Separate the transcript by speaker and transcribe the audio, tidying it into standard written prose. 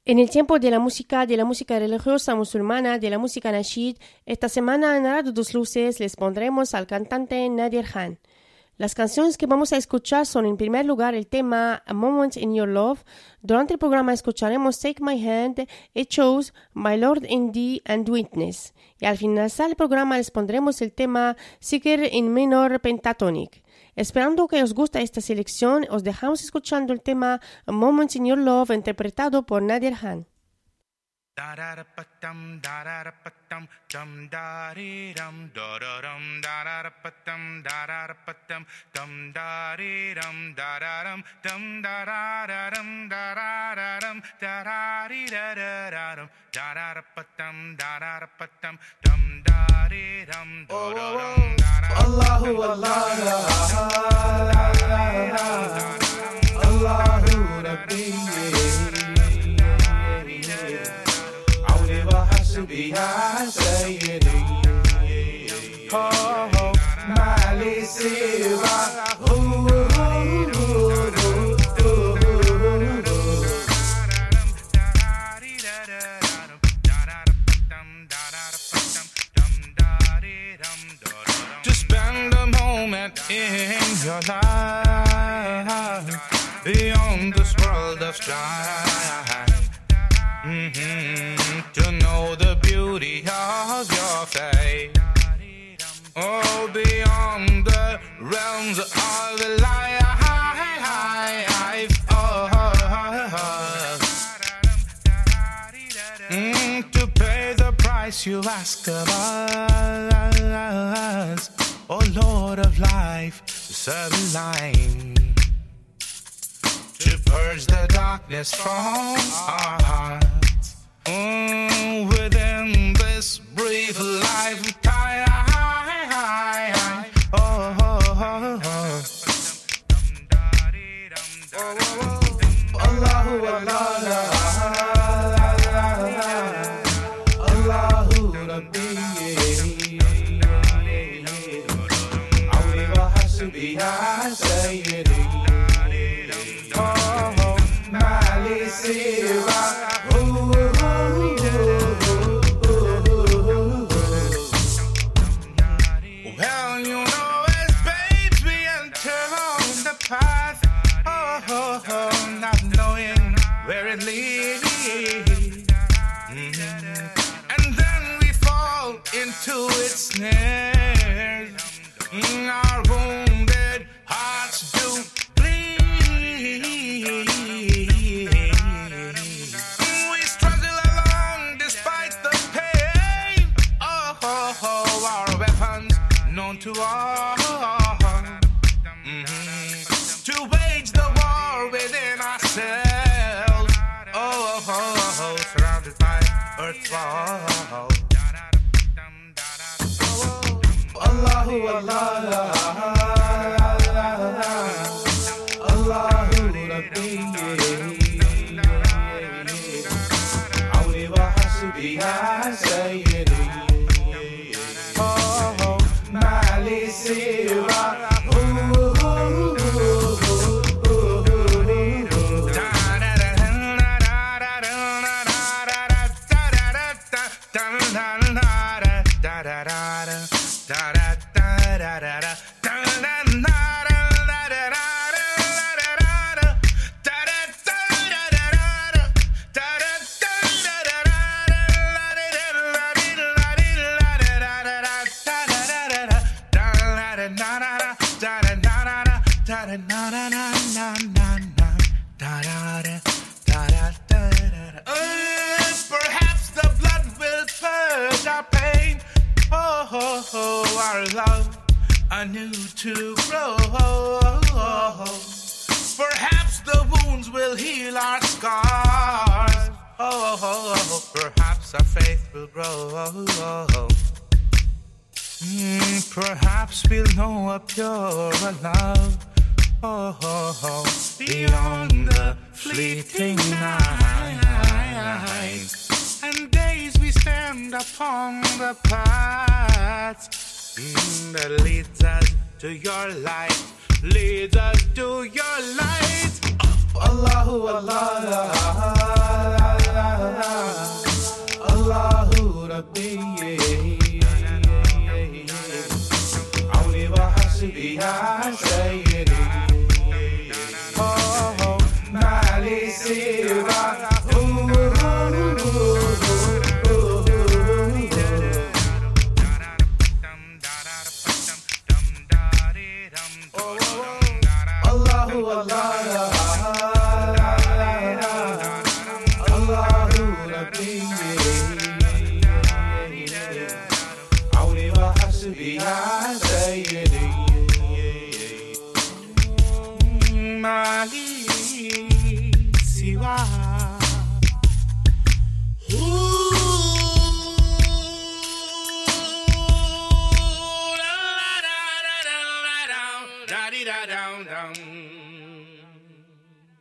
Speaker 1: En el tiempo de la música religiosa musulmana, de la música nasheed, esta semana en Radio Dos Luces les pondremos al cantante Nadir Khan. Las canciones que vamos a escuchar son en primer lugar el tema A Moment in Your Love. Durante el programa escucharemos Take My Hand, It Shows, My Lord in Thee and Witness. Y al finalizar el programa les pondremos el tema Zikr in menor pentatonic. Esperando que os guste esta selección, os dejamos escuchando el tema A Moment in Your Love interpretado por Nadir Khan.
Speaker 2: Da da da pa dum da da da pa dum dum da dee dum da da dum da da da pa dum da da da pa dum dum da dee dum da da dum dum da da dum da da dum da da dee da da dum da da da pa dum da da da pa dum dum da dee dum da da dum da da
Speaker 3: Allahu Allah Allahu Rabbi يا سيدي ما لي سواه
Speaker 2: To spend a moment in your life beyond this world of strife. To know the beauty of your face. Oh, beyond the realms of life. To pay the price you ask of us. Oh, Lord of life, sublime. To purge the darkness from our hearts. Within this brief lifetime.
Speaker 3: Allahu Allah Allahu Rabbi Awli wa hasbi ya sayyidi ma li siwa
Speaker 2: not knowing where it leads. And then we fall into its snares. Our wounded hearts do bleed. We struggle along despite the pain. Our weapons known to all. To wage the war within ourselves. Surrounded by earth's wall.
Speaker 3: Allahu Allah Allahu Rabbi Awli wa hasbi ya sayyidi ma li siwa
Speaker 2: Perhaps the blood will purge our pain. Our love anew to grow. Perhaps the wounds will heal our scars. Perhaps our faith will grow. Perhaps we'll know a purer love. Beyond the fleeting night and days we stand upon the path that leads us to your light, leads us to your light.
Speaker 3: Allahu Allah لي سوى